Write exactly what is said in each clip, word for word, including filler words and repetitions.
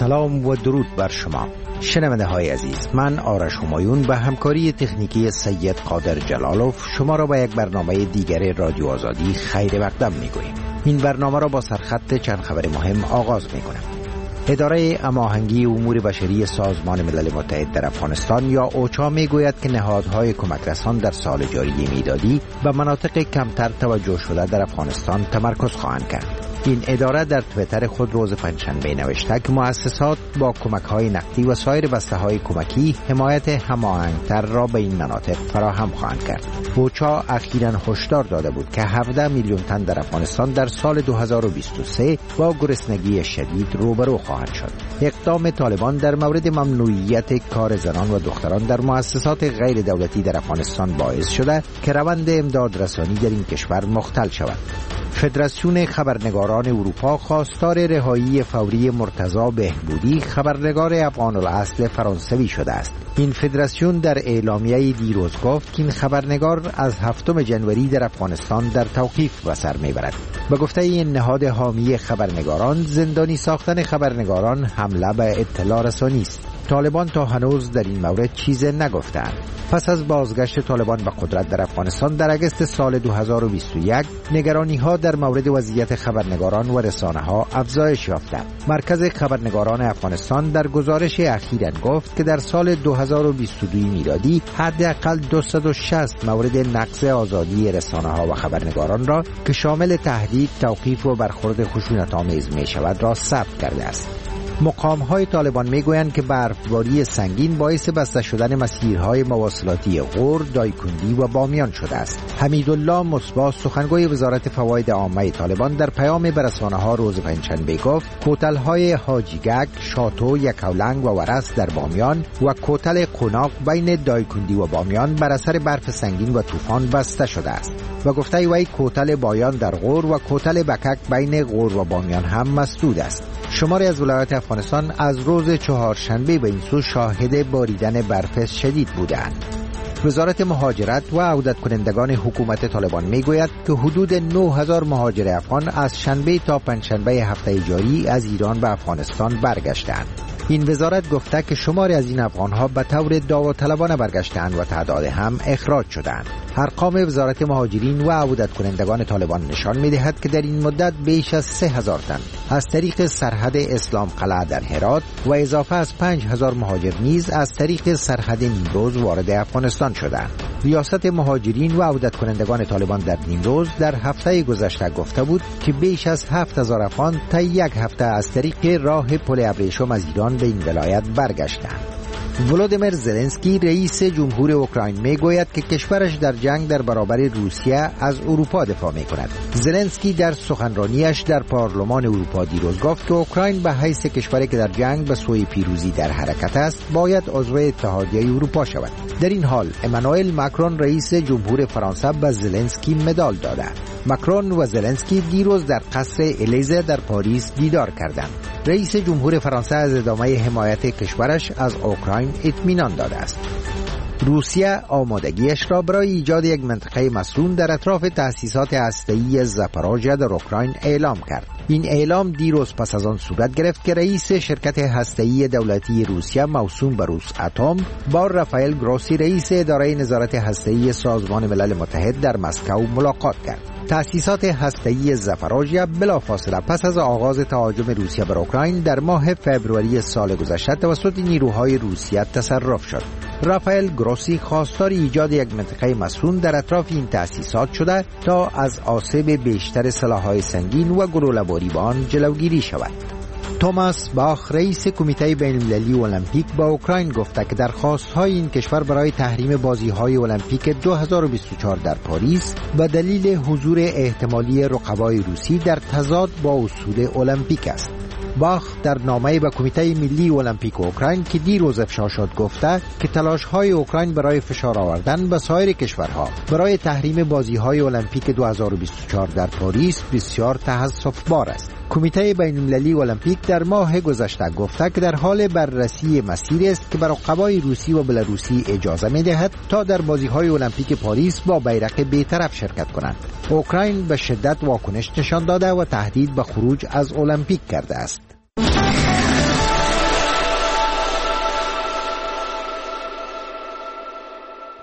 سلام و درود بر شما شنونده های عزیز. من آرش همایون به همکاری تکنیکی سید قادر جلالوف شما را به یک برنامه دیگر رادیو آزادی خیر مقدم می گوییم. این برنامه را با سرخط چند خبر مهم آغاز می کنم. اداره هماهنگی امور بشری سازمان ملل متحد در افغانستان یا اوچا می گوید که نهادهای کمک رسان در سال جاری میلادی به مناطق کمتر توجه شده در افغانستان تمرکز خواهند کرد. این اداره در تویتر خود روز پنجشنبه نوشته که مؤسسات با کمک‌های نقدی و سایر بسته‌های کمکی حمایت هماهنگ‌تر را به این مناطق فراهم خواهند کرد. اوچا اخیراً هشدار داده بود که هفده میلیون تن در افغانستان در سال دو هزار و بیست و سه با گرسنگی شدید روبرو خواهند شد. اقدام طالبان در مورد ممنوعیت کار زنان و دختران در مؤسسات غیر دولتی در افغانستان باعث شده که روند امداد رسانی در این کشور مختل شود. فدراسیون خبرنگاران اروپا خواستار رهایی فوری مرتضی بهبودی خبرنگار افغان الاصل فرانسوی شده است. این فدراسیون در اعلامیه دیروز گفت که این خبرنگار از هفتم ژانویه در افغانستان در توقیف به سر میبرد. به گفته این نهاد حامی خبرنگاران، زندانی ساختن خبرنگاران حمله به اطلاع رسانی است. طالبان تا هنوز در این مورد چیز نگفتند. پس از بازگشت طالبان به قدرت در افغانستان در اگست سال دو هزار و بیست و یک، نگرانی‌ها در مورد وضعیت خبرنگاران و رسانه‌ها افزایش یافته. مرکز خبرنگاران افغانستان در گزارش اخیراً گفت که در سال دو هزار و بیست و دو میلادی حداقل دویست و شصت مورد نقض آزادی رسانه‌ها و خبرنگاران را که شامل تهدید، توقیف و برخورد خشونت‌آمیز می‌شود را ثبت کرده است. مقام‌های طالبان می‌گویند که برفباری سنگین باعث بسته شدن مسیرهای مواصلاتی غور، دایکندی و بامیان شده است. حمیدالله مصباح سخنگوی وزارت فواید عامه طالبان در پیام به رسانه‌ها روز پنجشنبه گفت کوتل‌های حاجیگک، شاتو، یکاولنگ و ورس در بامیان و کوتل قوناق بین دایکندی و بامیان بر اثر برف سنگین و طوفان بسته شده است. و گفته وی کوتل بایان در غور و کوتل بکک بین غور و بامیان هم مسدود است. شماری از ولایات افغانستان از روز چهارشنبه به این سو شاهد باریدن برف شدید بودند. وزارت مهاجرت و عودت کنندگان حکومت طالبان میگوید که حدود نه هزار مهاجر افغان از شنبه تا پنجشنبه هفته جاری از ایران به افغانستان برگشتند. این وزارت گفته که شماری از این افغانها به طور داوطلبانه برگشتند و تعداد هم اخراج شدند. ارقام وزارت مهاجرین و عودت کنندگان طالبان نشان می‌دهد که در این مدت بیش از سه هزار تن از طریق سرحد اسلام قلعه در هرات و اضافه از پنج هزار مهاجر نیز از طریق سرحد نیمروز وارد افغانستان شدند. ریاست مهاجرین و عودت کنندگان طالبان در نیمروز در هفته گذشته گفته بود که بیش از هفت هزار افغان تا یک هفته از طریق راه پل ابریشم از ایران به این ولایت برگشتند. ولودیمیر زلنسکی رئیس جمهور اوکراین میگوید که کشورش در جنگ در برابر روسیه از اروپا دفاع میکند. زلنسکی در سخنرانیش در پارلمان اروپا دیروز گفت که اوکراین به حیث کشوری که در جنگ به سوی پیروزی در حرکت است باید عضو اتحادیه اروپا شود. در این حال امانوئل ماکرون رئیس جمهور فرانسه به زلنسکی مدال داده. ماکرون و زلنسکی دیروز در قصر الیزه در پاریس دیدار کردند. رئیس جمهور فرانسه از ادامه حمایت کشورش از اوکراین اطمینان داده است. روسیه آمادگیش را برای ایجاد یک منطقه مسکون در اطراف تأسیسات هسته‌ای زاپاروژیا در اوکراین اعلام کرد. این اعلام دیروز پس از آن صورت گرفت که رئیس شرکت هسته‌ای دولتی روسیه موسوم به روس اتم با رافائل گروسی رئیس اداره نظارت هسته‌ای سازمان ملل متحد در مسکو ملاقات کرد. تأسیسات هسته‌ای زاپاروژیا بلافاصله پس از آغاز تهاجم روسیه بر اوکراین در ماه فوریه سال گذشته توسط نیروهای روسیه تصرف شد. رافائل گروسی خواستار ایجاد یک منطقه مسکون در اطراف این تأسیسات شده تا از آسیب بیشتر سلاح‌های سنگین و گلوله‌باری به آن جلوگیری شود. توماس باخ رئیس کمیته بین‌المللی المپیک با اوکراین گفته که درخواست‌های این کشور برای تحریم بازی‌های المپیک دو هزار و بیست و چهار در پاریس به دلیل حضور احتمالی رقبای روسی در تضاد با اصول المپیک است. باخ در نامه‌ای به کمیته ملی المپیک اوکراین که دیروز افشا شد گفته که تلاش‌های اوکراین برای فشار آوردن به سایر کشورها برای تحریم بازی‌های المپیک دو هزار و بیست و چهار در پاریس بسیار تأسف‌بار است. کمیته بین‌المللی المپیک در ماه گذشته گفته که در حال بررسی مسیری است که بر رقبای روسی و بلاروسی اجازه می‌دهد تا در بازی‌های المپیک پاریس با بیرق بی‌طرف شرکت کنند. اوکراین به شدت واکنش نشان داده و تهدید به خروج از المپیک کرده است.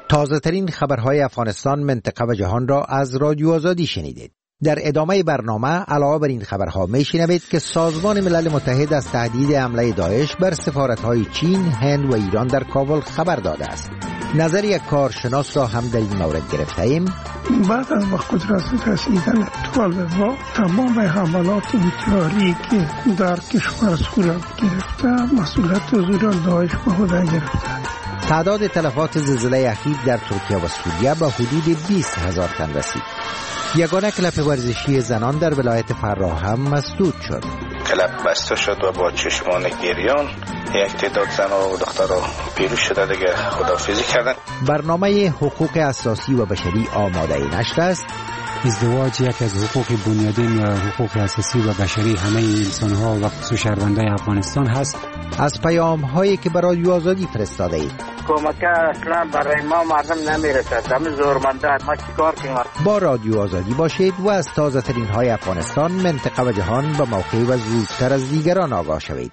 تازه ترین خبرهای افغانستان، منطقه و جهان را از رادیو آزادی شنیدید. در ادامه برنامه علاوه بر این خبرها میشنوید که سازمان ملل متحد از تهدید حمله داعش بر سفارت‌های چین، هند و ایران در کابل خبر داده است. نظر یک کارشناس را هم در این مورد گرفته ایم. بعد از با قدرت رسیدن طالبان تمام حملات انتحاری که در کشور صورت گرفته مسئولیت حضور داعش به عهده گرفته. تعداد تلفات زلزله اخیر در ترکیه و سوریه به حدود بیست هزار تن رسید. یگانه کلب ورزشی زنان در ولایت فراه هم مسدود شد. کلب بسته شد و با چشمان گریان یک تعداد زن و دخترها پیروز شده دیگه خداحافظی کردن. برنامه حقوق اساسی و بشری آماده نشر است. ازدواج یک از حقوق بنیادین و حقوق اساسی و بشری همه انسان‌ها و خصوص شهروندان افغانستان هست. از پیام‌هایی که برای رادیو آزادی فرستاده اید. کمک اصلا برای ما مردم نمیرسد. همه زورمندان ما چیکار کنیم؟ با رادیو آزادی باشید و از تازه ترین های افغانستان، منطقه و جهان به موقع و زودتر از دیگران آگاه شوید.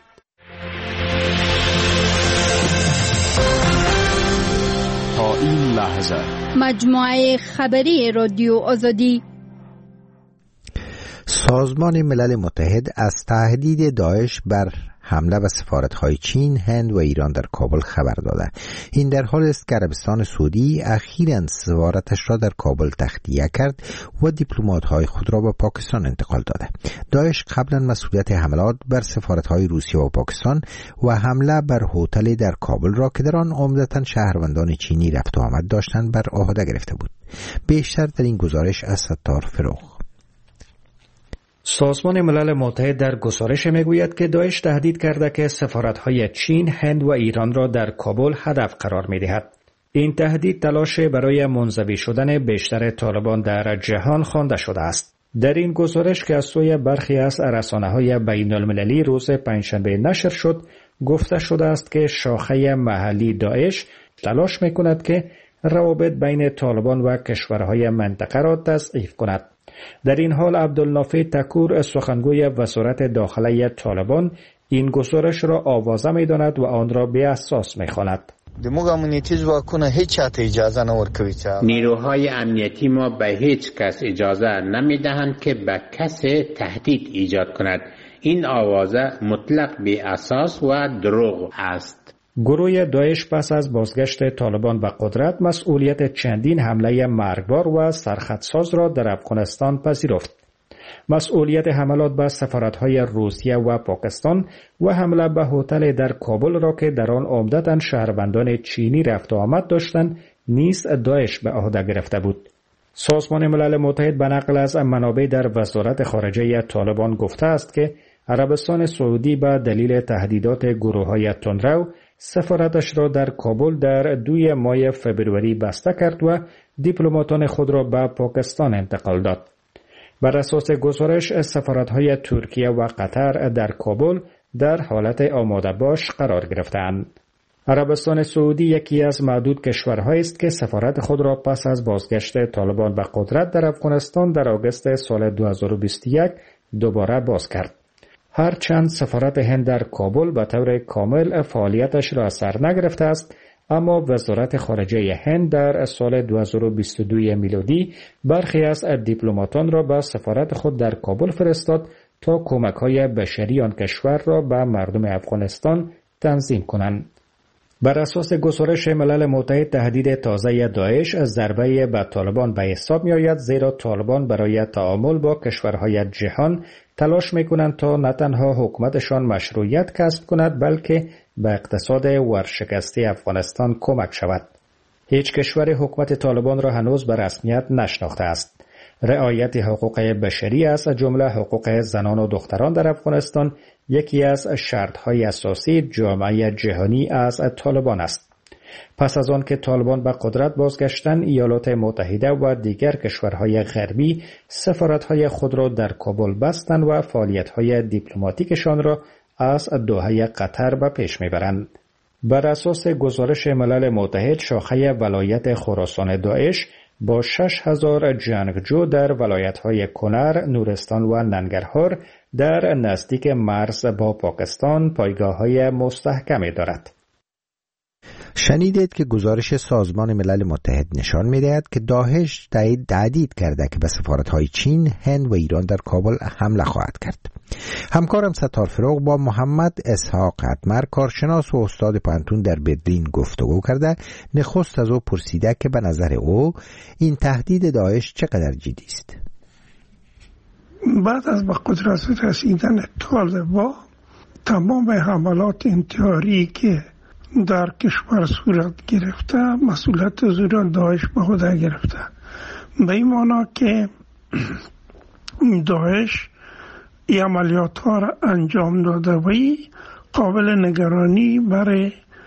تا این لحظه مجموعه خبری رادیو آزادی. سازمان ملل متحد از تهدید داعش بر حمله به سفارت‌های چین، هند و ایران در کابل خبر داده. این در حال است که عربستان سعودی اخیراً سفارتش را در کابل تخلیه کرد و دیپلمات‌های خود را به پاکستان انتقال داده. داعش قبلا مسئولیت حملات بر سفارت‌های روسیه و پاکستان و حمله بر هتل در کابل را که در آن عمدتاً شهروندان چینی رفت و آمد داشتند بر عهده گرفته بود. بیشتر در این گزارش از ستار فروغ. سازمان ملل متحد در گزارش میگوید که داعش تهدید کرده که سفارت‌های چین، هند و ایران را در کابل هدف قرار می‌دهد. این تهدید تلاش برای منزوی شدن بیشتر طالبان در جهان خوانده شده است. در این گزارش که از سوی برخی از رسانه‌های بین‌المللی روز پنجشنبه نشر شد، گفته شده است که شاخه محلی داعش تلاش می‌کند که روابط بین طالبان و کشورهای منطقه را تضعیف کند. در این حال عبدالنافع تکور، سخنگوی وزارت داخلی طالبان، این گزارش را آوازه می داند و آن را بی اساس می خواند. نیروهای امنیتی ما به هیچ کس اجازه نمی دهند که به کسی تهدید ایجاد کند. این آوازه مطلق بی اساس و دروغ است. گروه داعش پس از بازگشت طالبان به قدرت مسئولیت چندین حمله مرگبار و سرخطساز را در افغانستان پذیرفت. مسئولیت حملات به سفارت‌های روسیه و پاکستان و حمله به هتل در کابل را که در آن عمدتاً شهروندان چینی رفت و آمد داشتند نیز داعش به عهده گرفته بود. سازمان ملل متحد به نقل از منابع در وزارت خارجه طالبان گفته است که عربستان سعودی به دلیل تهدیدات گروه‌های تندرو سفارتش را در کابل در دوی ماه فبروری بسته کرد و دیپلماتان خود را به پاکستان انتقال داد. بر اساس گزارش سفارت‌های ترکیه و قطر در کابل در حالت آماده باش قرار گرفتند. عربستان سعودی یکی از معدود کشورهایی است که سفارت خود را پس از بازگشت طالبان به قدرت در افغانستان در آگوست سال دو هزار و بیست و یک دوباره باز کرد. هرچند سفارت هند در کابل به طور کامل فعالیتش را سر نگرفته است، اما وزارت خارجه هند در سال دو هزار و بیست و دو میلادی برخی از دیپلماتان را به سفارت خود در کابل فرستاد تا کمک‌های بشری آن کشور را به مردم افغانستان تنظیم کنند. بر اساس گزارش ملل متحد تهدید تازه داعش از ضربه به طالبان به حساب می‌آید، زیرا طالبان برای تعامل با کشورهای جهان تلاش می‌کنند تا نه تنها حکومتشان مشروعیت کسب کند بلکه به اقتصاد ورشکسته افغانستان کمک شود. هیچ کشور حکومت طالبان را هنوز به رسمیت نشناخته است. رعایت حقوق بشری از جمله حقوق زنان و دختران در افغانستان یکی از شرط‌های اساسی جامعه جهانی از طالبان است. پس از آن که طالبان به قدرت بازگشتند، ایالات متحده و دیگر کشورهای غربی سفارت‌های خود را در کابل بستند و فعالیت‌های دیپلماتیکشان را از دوحه قطر به پیش می‌برند. بر اساس گزارش ملل متحد، شاخه ولایت خراسان داعش با شش هزار جنگجو در ولایت‌های کنر، نورستان و ننگرهار در نزدیک مرز با پاکستان پایگاه‌های مستحکمی دارد. شنیدید که گزارش سازمان ملل متحد نشان می‌دهد که داعش تهدید کرده که به سفارت‌های چین، هند و ایران در کابل حمله خواهد کرد. همکارم ستار فروغ با محمد اسحاق اتمر، کارشناس و استاد پانتون در برلین گفتگو کرده. نخست از او پرسیده که به نظر او این تهدید داعش چقدر جدی است. بعد از به قدرت رسیدن طالبان، تمام حملات انتحاری که در کشور صورت گرفته مسئولیت زور داعش به خود گرفته، به این معنا که داعش این عملیات ها را انجام داده و قابل نگرانی برای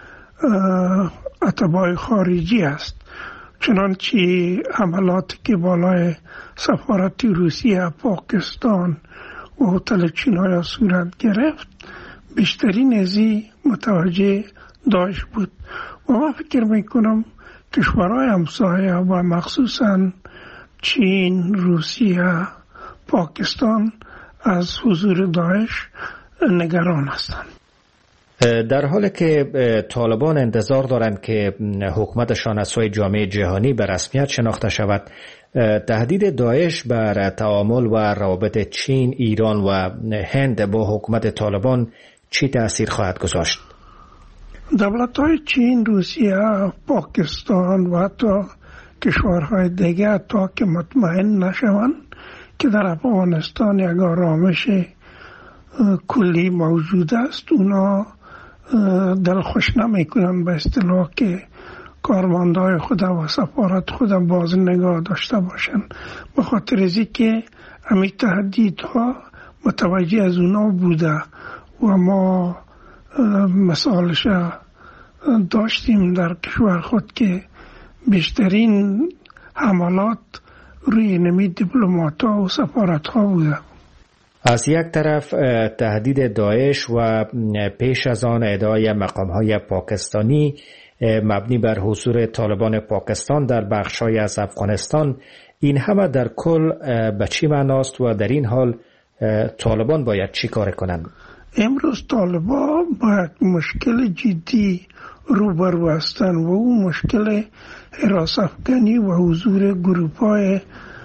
اتباع خارجی است. چنانچه حملاتی که بالای سفارت روسیه، پاکستان و هتل چینایا صورت گرفت بیشترین ازی متوجه داعش بود و من فکر میکنم کشورهای همسایه و مخصوصا چین، روسیه، پاکستان از حضور داعش نگران هستند. در حالی که طالبان انتظار دارند که حکومتشان از سوی جامعه جهانی به رسمیت شناخته شود، تهدید داعش بر تعامل و روابط چین، ایران و هند با حکومت طالبان چی تأثیر خواهد گذاشت؟ دولت‌های چین، روسیه، پاکستان و حتی کشورهای دیگر تا که مطمئن نشوند که در افغانستان یک آرامش کلی موجود است، اونا دل خوش نمیکنن به اصطلاح که کارمندای خود و سفارت خود باز نگاه داشته باشن. به خاطر ازی که همین تهدیدها متوجه از اونا بوده و ما مثالش داشتیم در کشور خود که بیشترین حملات روی نمی دیپلمات ها و سفارت ها بوده. از یک طرف تهدید داعش و پیش از آن ادعای مقام های پاکستانی مبنی بر حضور طالبان پاکستان در بخش‌های از افغانستان، این همه در کل به چی معناست و در این حال طالبان باید چی کار کنند؟ امروز طالبان با یک مشکل جدی روبرو هستند و اون مشکل حراس افغانی و حضور گروه‌های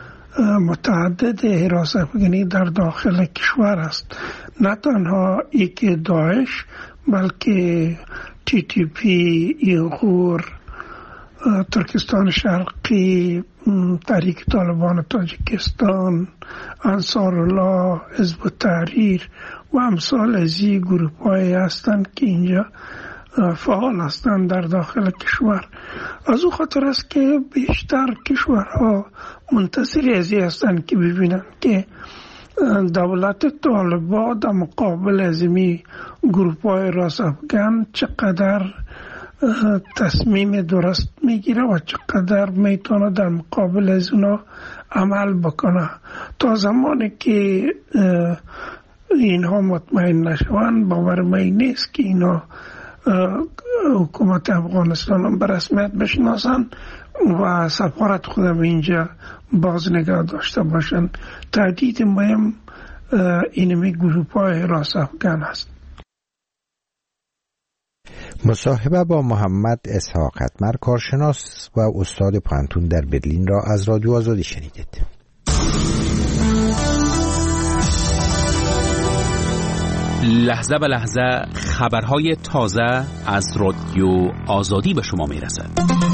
متعدد حراس افغانی در داخل کشور است. نه تنها ای که داعش بلکه تی تی پی، ایغور، ترکستان شرقی، تحریک طالبان تاجیکستان، انصارالله، حزب التحریر و امثال از این گروه‌های هستند که اینجا فعال هستند در داخل کشور. از او خاطر است که بیشتر کشورها منتظر از این هستند که ببینند که دولت طالبان در مقابل از این گروه‌های راست افغان چقدر تصمیم درست میگیره و چقدر میتونه در مقابل از اونا عمل بکنه. تا زمانی که اینها مطمئن نشوند باور من نیست که اینا حکومت افغانستان هم به رسمیت بشناسن و سفارت خودم اینجا باز نگاه داشته باشن. تهدید مهم اینمی گروه‌های راست افغان است. مصاحبه با محمد اسحاق اتمر، کارشناس و استاد پانتون در برلین را از رادیو آزادی شنیدید. لحظه به لحظه خبرهای تازه از رادیو آزادی به شما میرسد.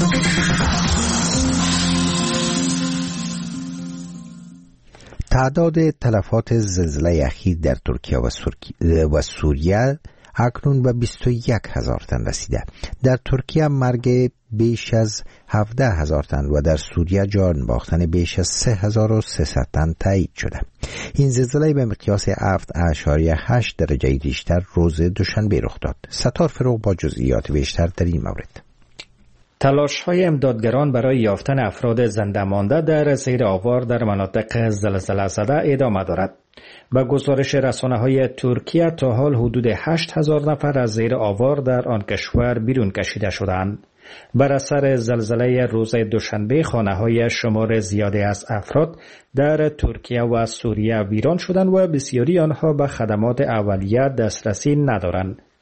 تعداد تلفات زلزله اخیر در ترکیه و, و سوریه اکنون به بیست و یک هزار تن رسیده. در ترکیه مرگ بیش از هفده هزار تن و در سوریه جان باختن بیش از سه هزار و سیصد تن تایید شده. این زلزله به مقیاس هفت اشاریه هشت درجه ریشتر روز دوشنبه رخ داد. ستار فروغ با جزئیات بیشتر در این مورد. تلاش‌های امدادگران برای یافتن افراد زنده مانده در زیر آوار در مناطق زلزله زده ادامه دارد. با گزارش رسانه‌های ترکیه تا حال حدود هشت هزار نفر از زیر آوار در آن کشور بیرون کشیده شدند. بر اثر زلزله روز دوشنبه خانه‌های شمار زیادی از افراد در ترکیه و سوریه ویران شدند و بسیاری آنها به خدمات اولیه دسترسی ندارند.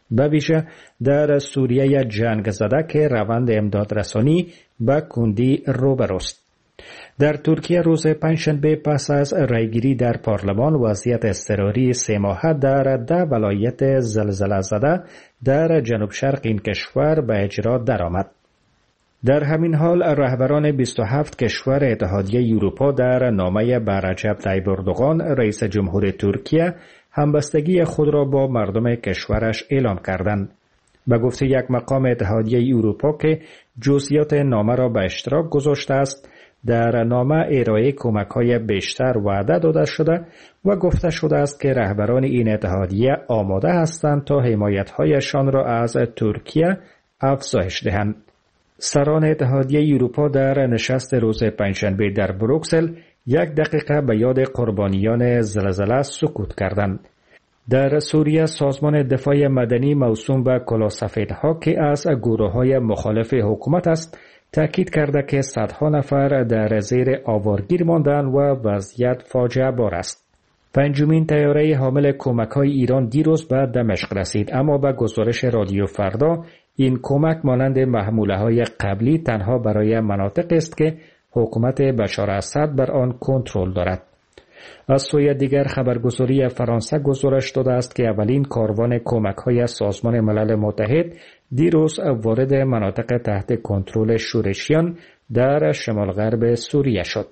به ویژه در سوریه جنگ زده که روند امدادرسانی به کندی روبروست. در ترکیه روز پنجشنبه پس از رایگیری در پارلمان وضعیت اضطراری سه ماهه در ده ولایت زلزله زده در جنوب شرق این کشور به اجرا درآمد. در همین حال رهبران بیست و هفت کشور اتحادیه اروپا در نامه به رجب طیب اردوغان رئیس جمهور ترکیه همبستگی خود را با مردم کشورش اعلام کردند. به گفته یک مقام اتحادیه اروپا که جزئیات نامه را به اشتراک گذاشته است، در نامه ارائه کمک‌های بیشتر وعده داده شده و گفته شده است که رهبران این اتحادیه آماده هستند تا حمایت‌هایشان را از ترکیه افزایش دهند. سران اتحادیه اروپا در نشست روز پنجشنبه در بروکسل یک دقیقه به یاد قربانیان زلزله سکوت کردند. در سوریه سازمان دفاع مدنی موسوم به کلاهسفیدها که از گروه‌های مخالف حکومت است، تأکید کرده که صدها نفر در زیر آوارگیر ماندند و وضعیت فاجعه بار است. پنجمین طیاره حامل کمک‌های ایران دیروز به دمشق رسید، اما به گزارش رادیو فردا این کمک مانند محموله‌های قبلی تنها برای مناطق است که حکومت بشار اسد بر آن کنترل دارد. از سوی دیگر خبرگزاری فرانسه گزارش داده است که اولین کاروان کمک‌های سازمان ملل متحد دیروز وارد مناطق تحت کنترل شورشیان در شمال غرب سوریه شد.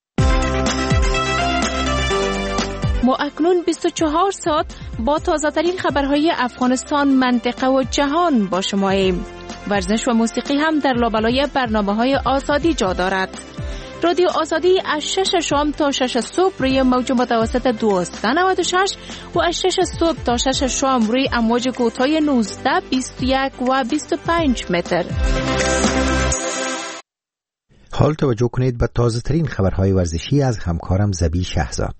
ما اکنون بیست و چهار ساعت با تازه‌ترین خبرهای افغانستان، منطقه و جهان با شماییم. ورزش و موسیقی هم در لابلای برنامه‌های آزادی جا دارد. رادیو آزادی از شش شام تا شش صبح روی موج متوسط دویست و نود و شش و از شش صبح تا شش شام روی امواج کوتاه نوزده، بیست و یک و بیست و پنج متر. حال توجه کنید به تازه ترین خبرهای ورزشی از همکارم زبی شهزاد.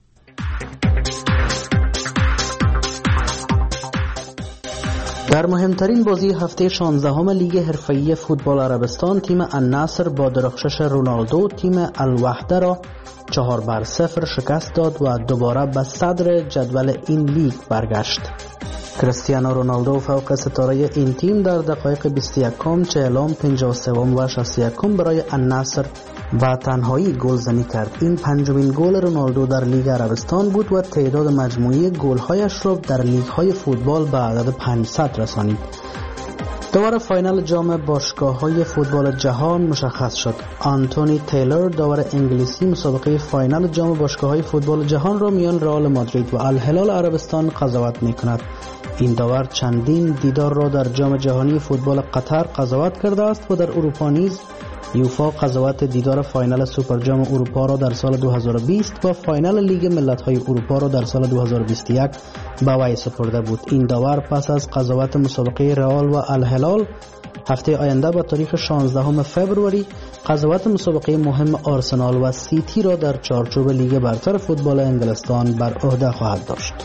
در مهمترین بازی هفته شانزدهم لیگ حرفه‌ای فوتبال عربستان، تیم النصر با درخشش رونالدو تیم الوحده را چهار بر صفر شکست داد و دوباره به صدر جدول این لیگ برگشت. کریستیانو رونالدو فوق ستاره این تیم در دقایق بیست و یک، چهل، پنجاه و سه و شصت و یک برای النصر با تنهایی گلزنی کرد. این پنجمین گل رونالدو در لیگ عربستان بود و تعداد مجموعی گل‌هایش را در لیگ‌های فوتبال به عدد پانصد رسانید. داور فاینال جام باشگاه‌های فوتبال جهان مشخص شد. آنتونی تیلر داور انگلیسی مسابقه فاینال جام باشگاه‌های فوتبال جهان را میان رئال مادرید و الهلال عربستان قضاوت می‌کند. این داور چندین دیدار را در جام جهانی فوتبال قطر قضاوت کرده است و در اروپا نیز یوفا قضاوت دیدار فاینال سوپر جام اروپا را در سال دو هزار و بیست و فاینال لیگ ملت‌های اروپا را در سال دو هزار و بیست و یک به وی سپرده بود. این داور پس از قضاوت مسابقه رئال و الهلال هفته آینده با تاریخ شانزدهم فوریه قضاوت مسابقه مهم آرسنال و سیتی را در چارچوب لیگ برتر فوتبال انگلستان بر عهده خواهد داشت.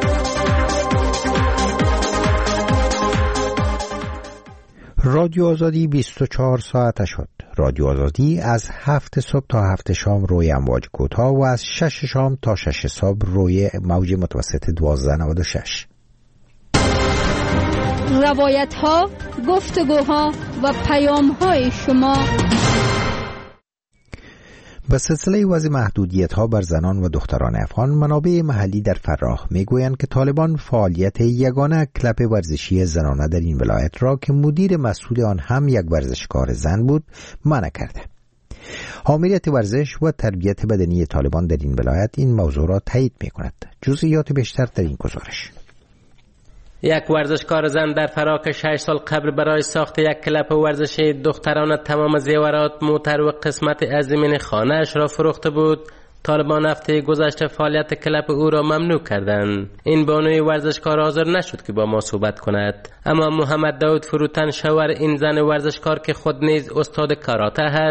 رادیو آزادی بیست و چهار ساعته شد. رادیو آزادی از هفت صبح تا هفت شام روی امواج کوتاه و از شش شام تا شش صبح روی موج متوسط دوازده نود و شش. روایت ها، گفتگوها و پیام های شما. به سلسله وضع محدودیت ها بر زنان و دختران افغان، منابع محلی در فراه میگویند که طالبان فعالیت یگانه کلب ورزشی زنانه در این ولایت را که مدیر مسئول آن هم یک ورزشکار زن بود منع کرده. حامیت ورزش و تربیت بدنی طالبان در این ولایت این موضوع را تایید میکند. جزئیات بیشتر در این گزارش. یک ورزشکار زن در فراه که شش سال قبل برای ساخت یک کلب ورزشی دختران تمام زیورات، موتر و قسمت از زمین خانه‌اش را فروخته بود، طالبان هفته گذشته فعالیت کلب او را ممنوع کردند. این بانوی ورزشکار حاضر نشد که با ما صحبت کند، اما محمد داود فروتن، شوهر این زن ورزشکار که خود نیز استاد کاراته هست،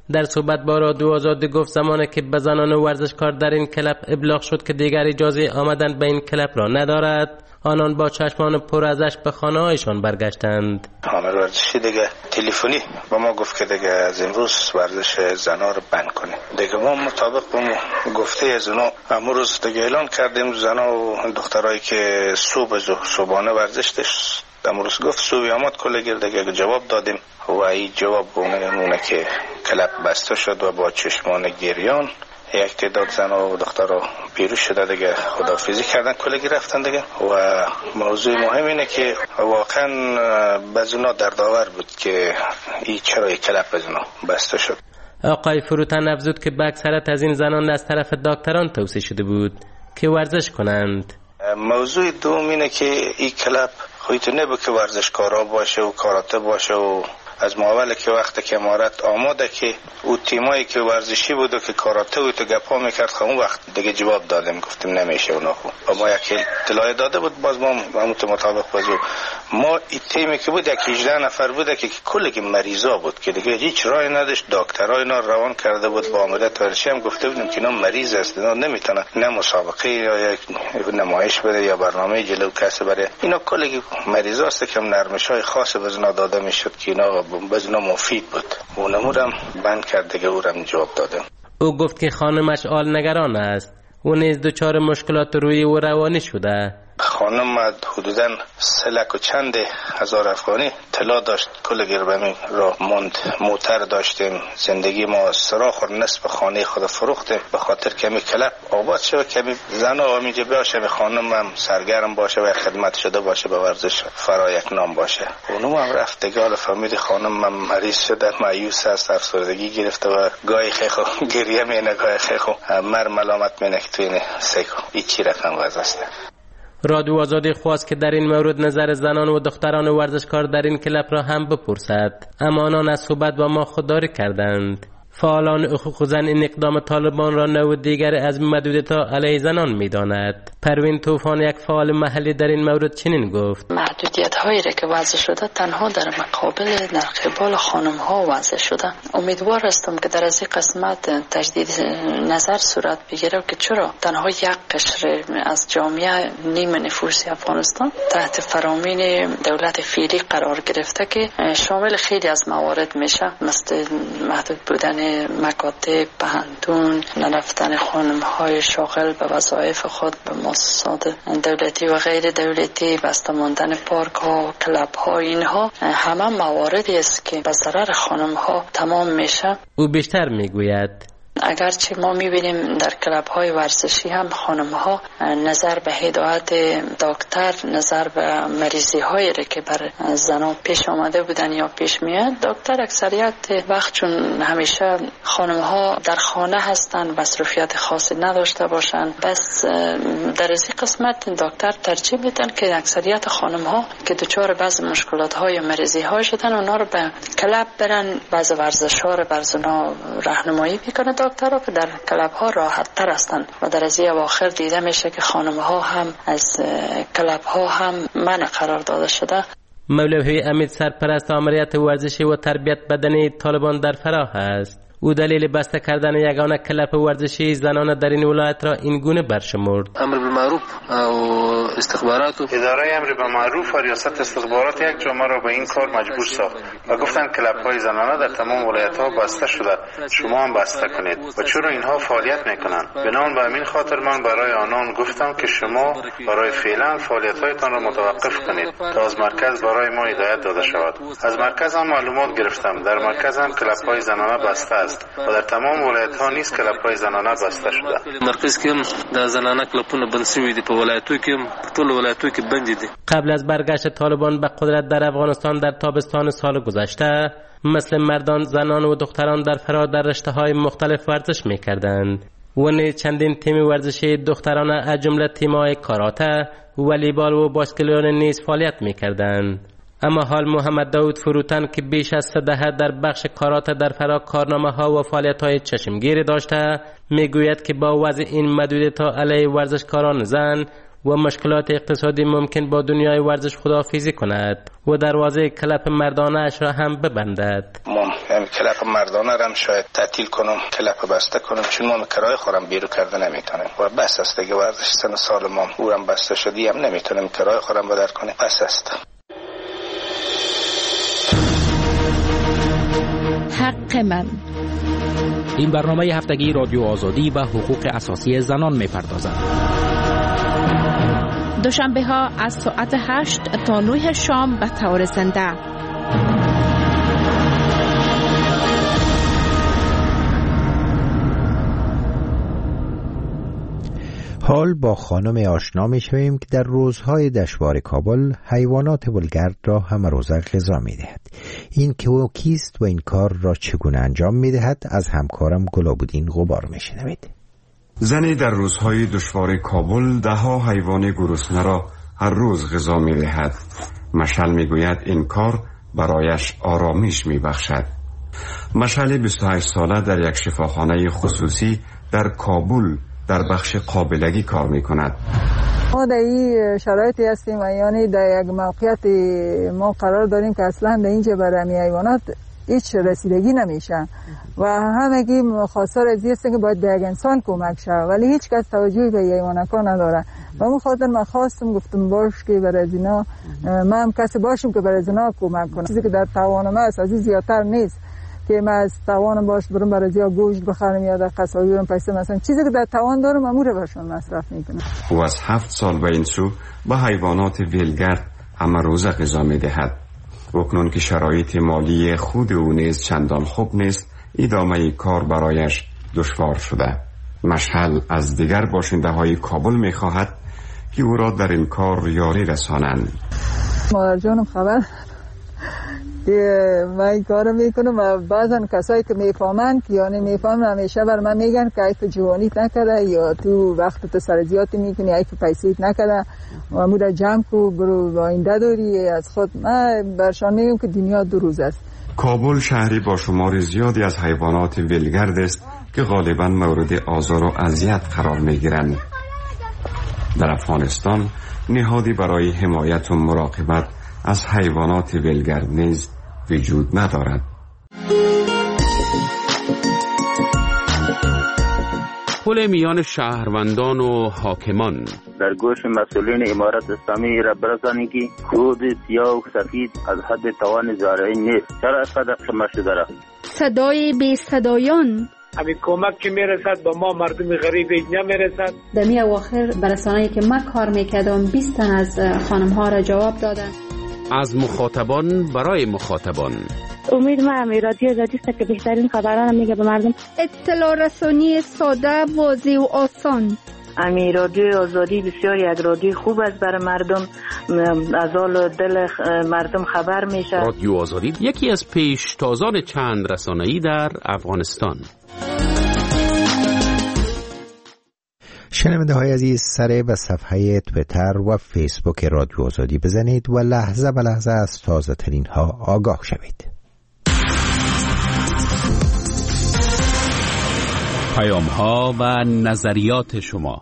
در صحبت با رادیو آزادی گفت زمانی که به زنان ورزشکار در این کلب ابلاغ شد که دیگر اجازه آمدن به این کلب را ندارد، آنان با چشمان پر از اشک به خانه هایشان برگشتند. عامل ورزشی دیگه تلفنی با ما گفت که دیگه از امروز ورزش زنا رو بند کنیم. دیگه ما مطابق با گفته از اونا امروز دیگه اعلان کردیم زنا و دخترایی که صبح صبحانه ورزش داشت امروز گفت صبح آمد کل گیر دیگه جواب دادیم و این جواب اونه که کلب بسته شد و با چشمان گریان یک تعداد زن و دختر رو پیروز شده دیگه خداحافظی کردن کلگی رفتن دیگه. و موضوع مهم اینه که واقعا بعضونا دردآور بود که این چرا یک کلب بعضونا بسته شد. آقای فروتن افزود که به اکثرت از این زنان از طرف دکتران توصیه شده بود که ورزش کنند. موضوع دوم اینه که این کلب خودت نبود که ورزشکارا باشه و کاراته باشه و از ماول که وقت که امارت آماده که او تیمایی که ورزشی بود و که کاراته و تو گپا میکرد اون وقت دیگه جواب دادیم گفتیم نمیشه اونا خوب و ما یک اطلاع داده بود باز ما همون مطابق بازو ما این تیمی که بود یک هجده نفر بود که کلی که مریضا بود که دیگه هیچ راهی نداشت دکترای اینا روان کرده بود با امارت ورزشی هم گفته بودیم که اینا مریض است اینا نمیتونن نه مسابقه یا یک نمایش بده یا برنامه جلو کسی بره اینا کلی مریضا است که نرمش‌های خاص بزنا داده میشد که اینا بزنا مفید بود اونمورم بند کرد دیگه اورم جواب دادم. او گفت که خانمش آل نگران است او نیز دچار مشکلات روحی و روانی شده. خانم حدوداً سه لک و چند هزار افغانی طلا داشت کل گربمی را مند موتر داشتیم زندگی ما سراخ و نصف خانه خود فروختیم به خاطر کمی کلب آباد شد کمی زن و میجه باشه خانم هم سرگرم باشه و خدمت شده باشه به ورزش فرا یک نام باشه اونم هم رفت دیگه حالا فهمید خانم هم مریض شده مایوس است افسردگی گرفته و گاهی خیخو گریه مینه گاهی خیخو مر ملامت مینه که توی سیکو این چی رقم وضع است. رادیو آزادی خواست که در این مورد نظر زنان و دختران ورزشکار در این کلب را هم بپرسد اما آنان از صحبت با ما خودداری کردند. فعالان حقوق زن این اقدام طالبان را نوع دیگر از محدودیت‌ها علیه زنان می‌داند. پروین طوفان یک فعال محلی در این مورد چنین گفت: محدودیت‌هایی را که وضع شده تنها در مقابل در قبال خانم‌ها وضع شده. امیدوار هستم که در از این قسمت تجدید نظر صورت بگیره که چرا تنها یک قشر از جامعه نیم نفوس افغانستان تحت فرامین دولت فعلی قرار گرفته که شامل خیلی از موارد میشه مثل محدود بودن مکاتب، پهندون، نرفتن خانم‌های شاغل به وظایف خود به مؤسسات دولتی و غیر دولتی، بسته ماندن پارک‌ها، کلب‌ها، اینها همه مواردی است که به ضرر خانم‌ها تمام میشه. او بیشتر میگوید اگرچه ما میبینیم در کلب‌های ورزشی هم خانم‌ها نظر به هدایت دکتر، نظر به مریضی‌هایی را که بر زنان پیش آمده بودن یا پیش میاد، دکتر اکثریت وقت چون همیشه خانم‌ها در خانه هستن مصروفیت خاصی نداشته باشن، بس در این قسمت دکتر ترجیح میدن که اکثریت خانم‌ها که دچار بعض مشکلات‌ها یا مریضی‌ها شدن اونا رو به کلب برن، بعض ورزش‌ها رو بر زنا راهنمایی میکنه دکترها که در کلب ها راحت تر هستند و در از اواخر دیده میشه که خانم ها هم از کلب ها هم منع قرار داده شده. مولوی امید سرپرست آمریت ورزشی و تربیت بدنی طالبان در فراه است. او دلیل بسته کردن یگانه کلب ورزشی زنان در این ولایت را این گونه برشمرد: امر بالمعروف و استخبارات اداره امر بالمعروف و ریاست استخبارات یک جامعه را به این کار مجبور ساخت و گفتند کلب‌های زنانه در تمام ولایت‌ها بسته شده، شما هم بسته کنید. و چرا اینها فعالیت میکنند؟ بنابراین به همین خاطر من برای آنان گفتم که شما برای فعلا فعالیت‌هایتان را متوقف کنید تا از مرکز برای ما هدایت داده شود. از مرکز هم معلومات گرفتم، در مرکز هم کلب‌های زنانه بسته است و در تمام ولایت‌ها نیز کلب‌های زنانه بسته شده. مرکز کې د زنانه کلبونه بند شوي دي، په ولایتو کې ټول ولایتو کې بند دي. قبل از برگشت طالبان به قدرت در افغانستان در تابستان سال گذشته مثل مردان، زنان و دختران در فرا در رشته‌های مختلف ورزش می‌کردند و نیز چندین تیم ورزشی دختران از جمله تیم‌های کاراته، والیبال و باسکتبال نیز فعالیت می‌کردند. اما حال محمد داود فروتن که بیش از سه دهه در بخش کاراته در فرا کارنامه ها و فعالیت های چشمگیری داشته میگوید که با وضع این محدودیت ها علیه ورزشکاران زن و مشکلات اقتصادی ممکن با دنیای ورزش خداحافظی کند و دروازه کلپ مردانه اش را هم ببندد. ما هم کلپ مردانه را هم شاید تعطیل کنم، کلپ بسته کنم، چون ما کرایه خورم بیرو کرده نمیتونیم و بس است دیگه. ورزش سن سال ما او هم بسته شدی هم نمیتونیم کرایه خورم بدر کنیم، بس است. حق من. این برنامه هفتگی رادیو آزادی و حقوق اساسی زنان می‌پردازد. دوشنبه ها از ساعت هشت تا نه شام به طور زنده. حال با خانم آشنا می شویم که در روزهای دشوار کابل حیوانات ولگرد را همه روزه غذا می دهد. این که او کیست و این کار را چگونه انجام می دهد از همکارم گلابودین غبار می شنوید. زنی در روزهای دشوار کابل ده ها حیوان گرسنه را هر روز غذا می دهد. مشعل می گوید این کار برایش آرامش می بخشد. مشعل بیست و هشت ساله در یک شفاخانه خصوصی در کابل در بخش قابلگی کار می کند. ما در این شرایطی هستیم یعنی در یک موقعیت ما قرار داریم که اصلا در اینجا برای حیوانات هیچ رسیدگی نمیشه و همگی خواستار از هستن که باید به یک انسان کمک شه ولی هیچ کس توجهی به حیوانات نداره و اون خاطر من خواستم گفتم باش که برای از اینا ما هم کسی باشیم که برای از اینا کمک کنم. چیزی که در توان ما است از این زیادتر نیست که من از توانم باش برم برای زیاد گوشت بخرم یا در قصابی برم پیسه مثلا چیزی که در توان دارم امور برشون مصرف میکنم. او از هفت سال به این سو به حیوانات ولگرد همه روزه غذا میدهد. اکنون که شرایط مالی خود او نیز چندان خوب نیست ادامه کار برایش دشوار شده. مشعل از دیگر باشنده های کابل میخواهد که او را در این کار یاری رسانند. مادر جانم خبر که من این کار میکنم و بعضا کسایی که میفهمن که یعنی میفهمن همیشه بر من میگن که ایف جوانیت نکرده یا تو وقت تو سر زیادی میکنی ایف پیسیت نکرده و مورد جمع کو برو آینده داری از خود. من برشان میگم که دنیا دو روز است. کابل شهری با شمار زیادی از حیوانات ولگرد است که غالبا مورد آزار و اذیت قرار میگیرند. در افغانستان نهادی برای حمایت و مراقبت از حیوانات ولگرد نیز وجود ندارد. پل میان شهروندان و حاکمان. در گوش مسئولین امارت اسلامی را برسانید که خود سیاه و سفید از حد توان زارعین نیست. چرا اینقدر شما شده را؟ صدای بی صدایان. همین کمک که میرسد با ما مردم غریب نمیرسد. در می اواخر برسانه‌ای که من کار میکردم بیست تن از خانم ها را جواب دادن. از مخاطبان برای مخاطبان. امید ما هم رادیو آزادی است که بهترین خبران میگه به مردم. اطلاع رسانی ساده، واضح و آسان. امی رادیو آزادی بسیار یک رادیو خوب است برای مردم، از حال دل مردم خبر میشه. رادیو آزادی یکی از پیشتازان چند رسانه‌ای در افغانستان. شنونده های عزیز، سر به صفحه تویتر و فیسبوک رادیو آزادی بزنید و لحظه به لحظه از تازه ترین ها آگاه شوید. پیام ها و نظریات شما.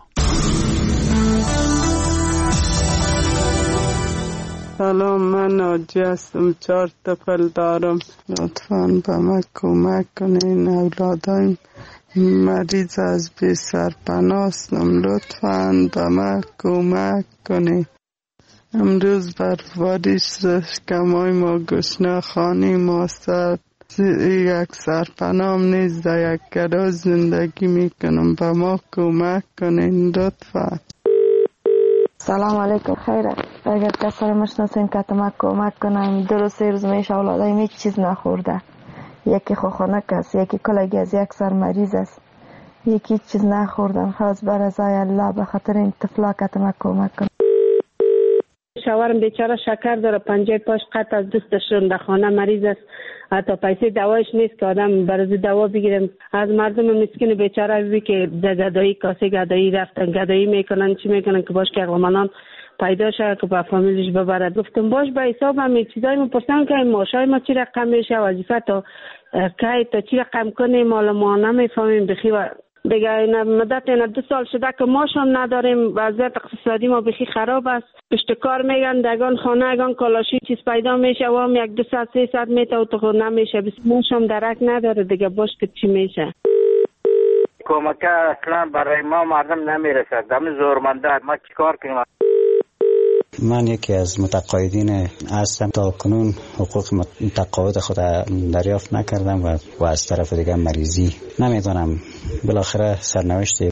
سلام، من ناجی هستم، چهار طفل دارم. لطفاً به من کمک کنین، اولادایم مریض از بی سرپناه هستم، لطفاً به من کمک کنین. امروز برفباری شکمای ما گشنه، خانه ما سر، یک سرپناه نیز در یک گراج زندگی میکنم، به ما کمک کنین لطفاً. سلام علیکم، خیره. اگر کسی رو مشناسین که ما کمک کنم، دو روز سه روز میشه اولادایم هیچ چیز نخورده، یکی خوخانک است، یکی کلگی از یک سر مریض است، یکی چیز نخوردن. خواست بر ازای الله به خاطر این طفلا که ما کمک کنم. شوهرم بیچاره شکر داره، پنجه پاش قطع از دستشون، در خانه مریض است، حتی پیسه دوایش نیست که آدم برای دوا بگیرم. از مردم مسکین بیچاره بی که گدایی کاسه گدایی رفتن گدایی میکنن، چی میکنن که باش که اقلامانان پیدا شد که با فامیلش ببرد. گفتم باش به حساب همین چیزایی میپرسن که ماشای ما چی رقم میشه، وظیفه تا کی تا چی رقم کنیم، مال ما نمیفهمیم بخی و دیگه این مدت این دو سال شده که ماش هم نداریم. وضعیت اقتصادی ما بخی خراب است. پشت کار میگن دگان خانه اگان کالاشی چیز پیدا میشه و هم یک دو ساعت سه ساعت میته و تو نمیشه. بس ماش هم درک نداره دیگه. باش که چی میشه؟ کمک اصلا برای ما مردم نمیرسد. دم زورمنده ما چیکار کنیم؟ من یکی از متقاعدین هستم. تا کنون حقوق متقاعد خود دریافت نکردم و, و از طرف دیگه مریضی نمیدونم بالاخره سرنوشت